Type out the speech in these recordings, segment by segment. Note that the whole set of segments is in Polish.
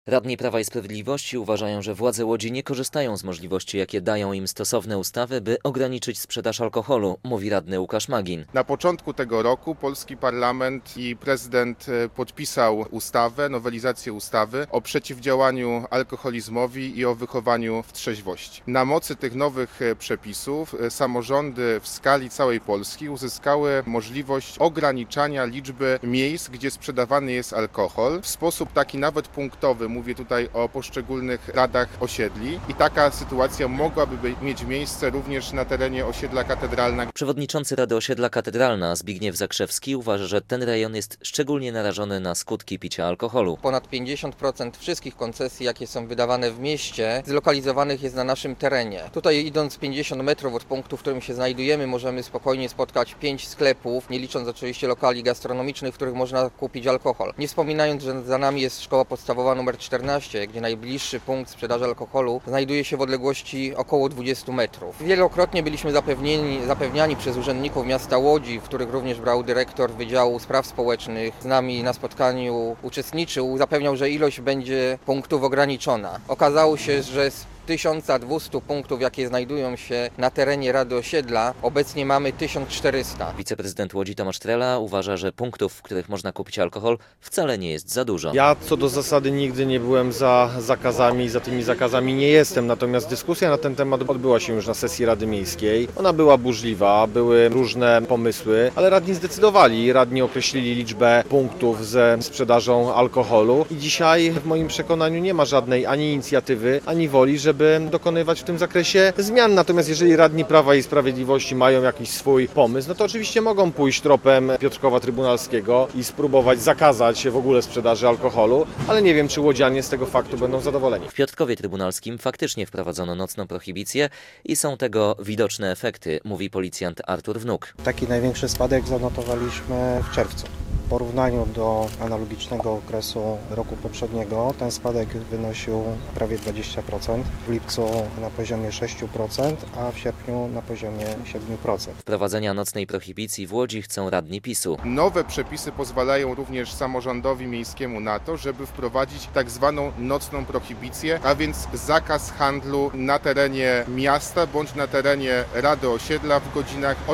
Radni Prawa i Sprawiedliwości uważają, że władze Łodzi nie korzystają z możliwości, jakie dają im stosowne ustawy, by ograniczyć sprzedaż alkoholu, mówi radny Łukasz Magin. Na początku tego roku polski parlament i prezydent podpisał ustawę, nowelizację ustawy o przeciwdziałaniu alkoholizmowi i o wychowaniu w trzeźwości. Na mocy tych nowych przepisów samorządy w skali całej Polski uzyskały możliwość ograniczania liczby miejsc, gdzie sprzedawany jest alkohol w sposób taki nawet punktowy. Mówię tutaj o poszczególnych radach osiedli i taka sytuacja mogłaby mieć miejsce również na terenie osiedla Katedralna. Przewodniczący Rady Osiedla Katedralna Zbigniew Zakrzewski uważa, że ten rejon jest szczególnie narażony na skutki picia alkoholu. Ponad 50% wszystkich koncesji, jakie są wydawane w mieście, zlokalizowanych jest na naszym terenie. Tutaj idąc 50 metrów od punktu, w którym się znajdujemy, możemy spokojnie spotkać 5 sklepów, nie licząc oczywiście lokali gastronomicznych, w których można kupić alkohol. Nie wspominając, że za nami jest szkoła podstawowa nr 14, gdzie najbliższy punkt sprzedaży alkoholu znajduje się w odległości około 20 metrów. Wielokrotnie byliśmy zapewniani przez urzędników miasta Łodzi, w których również brał dyrektor Wydziału Spraw Społecznych, z nami na spotkaniu uczestniczył, zapewniał, że ilość będzie punktów ograniczona. Okazało się, że z 1200 punktów, jakie znajdują się na terenie Rady Osiedla, obecnie mamy 1400. Wiceprezydent Łodzi Tomasz Trela uważa, że punktów, w których można kupić alkohol, wcale nie jest za dużo. Ja co do zasady nigdy nie byłem za zakazami, za tymi zakazami nie jestem, natomiast dyskusja na ten temat odbyła się już na sesji Rady Miejskiej. Ona była burzliwa, były różne pomysły, ale radni zdecydowali, radni określili liczbę punktów ze sprzedażą alkoholu i dzisiaj w moim przekonaniu nie ma żadnej ani inicjatywy, ani woli, żeby dokonywać w tym zakresie zmian. Natomiast jeżeli radni Prawa i Sprawiedliwości mają jakiś swój pomysł, no to oczywiście mogą pójść tropem Piotrkowa Trybunalskiego i spróbować zakazać w ogóle sprzedaży alkoholu, ale nie wiem, czy łodzianie z tego faktu będą zadowoleni. W Piotrkowie Trybunalskim faktycznie wprowadzono nocną prohibicję i są tego widoczne efekty, mówi policjant Artur Wnuk. Taki największy spadek zanotowaliśmy w czerwcu. W porównaniu do analogicznego okresu roku poprzedniego ten spadek wynosił prawie 20%, w lipcu na poziomie 6%, a w sierpniu na poziomie 7%. Wprowadzenia nocnej prohibicji w Łodzi chcą radni PiS-u. Nowe przepisy pozwalają również samorządowi miejskiemu na to, żeby wprowadzić tak zwaną nocną prohibicję, a więc zakaz handlu na terenie miasta bądź na terenie Rady Osiedla w godzinach od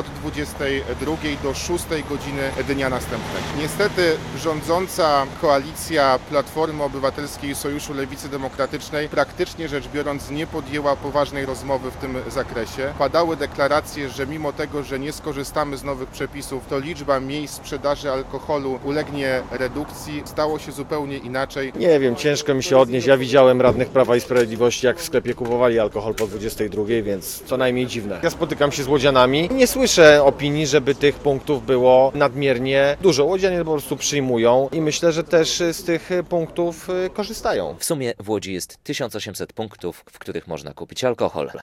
22 do 6 godziny dnia następnego. Niestety rządząca koalicja Platformy Obywatelskiej i Sojuszu Lewicy Demokratycznej praktycznie rzecz biorąc nie podjęła poważnej rozmowy w tym zakresie. Padały deklaracje, że mimo tego, że nie skorzystamy z nowych przepisów, to liczba miejsc sprzedaży alkoholu ulegnie redukcji. Stało się zupełnie inaczej. Nie wiem, ciężko mi się odnieść. Ja widziałem radnych Prawa i Sprawiedliwości, jak w sklepie kupowali alkohol po 22, więc co najmniej dziwne. Ja spotykam się z łodzianami i nie słyszę opinii, żeby tych punktów było nadmiernie dużo. Łodzianie po prostu przyjmują i myślę, że też z tych punktów korzystają. W sumie w Łodzi jest 1800 punktów, w których można kupić alkohol.